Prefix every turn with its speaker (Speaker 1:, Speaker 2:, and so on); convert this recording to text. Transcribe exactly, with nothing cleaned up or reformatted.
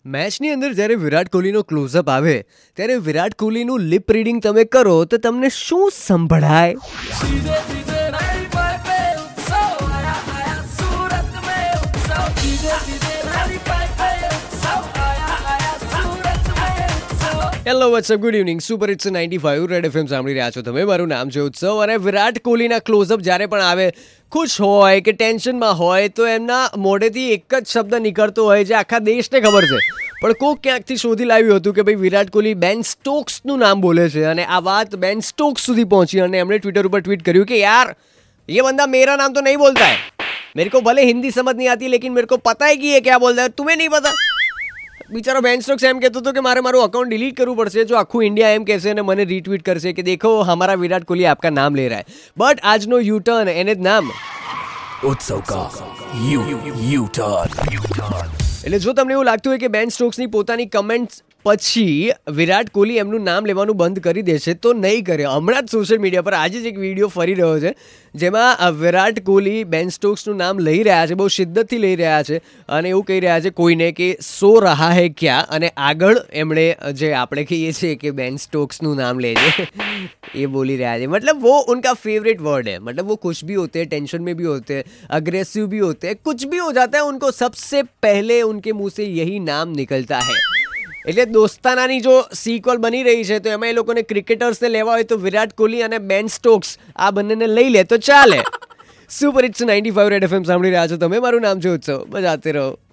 Speaker 1: મેચની અંદર જ્યારે વિરાટ કોહલીનો ક્લોઝઅપ આવે ત્યારે વિરાટ કોહલીનું લિપ રીડિંગ તમે કરો તો તમને શું સંભળાય? Hello what's up, good evening. Super hits ninety five red FM સાંભળી રહ્યા છો તમે. મારું નામ છે ઉત્સવ અને વિરાટ કોહલીના ક્લોઝઅપ જ્યારે પણ આવે, ખુશ હોય કે ટેન્શનમાં હોય, તો એમના મોઢેથી એક જ શબ્દ નીકળતો હોય જે આખા દેશને ખબર છે. પણ કોક ક્યાંકથી શોધી લાવ્યું હતું કે ભાઈ વિરાટ કોહલી બેન સ્ટોક્સનું નામ બોલે છે અને આ વાત બેન સ્ટોક્સ સુધી પહોંચી અને એમણે ટ્વિટર ઉપર ટ્વીટ કર્યું કે યાર ये बंदा मेरा नाम तो नहीं बोलता है, मेरे को भले हिंदी समझ नहीं आती लेकिन मेरे को पता है कि ये क्या बोलता है, तुम्हें नहीं पता. બિચારો બેન સ્ટોક્સ એમ કહેતો હતો કે મારે મારું અકાઉન્ટ ડિલીટ કરવું પડશે જો આખું ઇન્ડિયા એમ કહેશે અને મને રીટ્વીટ કરશે કે દેખો હમારા વિરાટ કોહલી આપકા નામ લે રહા હૈ. બટ આજનો યુ ટર્ન, એને જ નામ
Speaker 2: ઉત્સવ કા યુ યુ ટર્ન.
Speaker 1: એટલે જો તમને એવું લાગતું હોય કે બેન સ્ટોક્સની પોતાની કમેન્ટ પછી વિરાટ કોહલી એમનું નામ લેવાનું બંધ કરી દેશે તો નહીં કરે. હમણાં જ સોશિયલ મીડિયા પર આજે જ એક વિડીયો ફરી રહ્યો છે જેમાં વિરાટ કોહલી બેન સ્ટોક્સનું નામ લઈ રહ્યા છે, બહુ શિદ્દતથી લઈ રહ્યા છે અને એવું કહી રહ્યા છે કોઈને કે સો રહા હૈ ક્યાં, અને આગળ એમણે જે આપણે કહીએ છીએ કે બેન સ્ટોક્સનું નામ લેજે એ બોલી રહ્યા છે. મતલબ वो उनका फेवरेट वर्ड है, मतलब वो खुश भी होते हैं, टेंशन में भी होते हैं, अग्रेसिव भी होते हैं, कुछ भी हो जाता है उनको सबसे पहले उनके मुंह से यही नाम निकलता है. એટલે દોસ્તાનાની જો સિક્વલ બની રહી છે તો એમાં એ લોકોને ક્રિકેટર્સને લેવા હોય તો વિરાટ કોહલી અને બેન સ્ટોક્સ આ બંનેને લઈ લે તો ચાલે. Super hits ninety five red FM સાંભળી રહ્યા છો તમે. મારું નામ છે ઉત્સવ. બજાતે રહો.